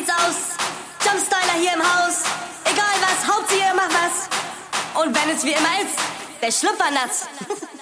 sieht's aus? Jumpstyler hier im Haus. Egal was, Hauptsache ihr macht was. Und wenn es wie immer ist, der Schlüpfer nass.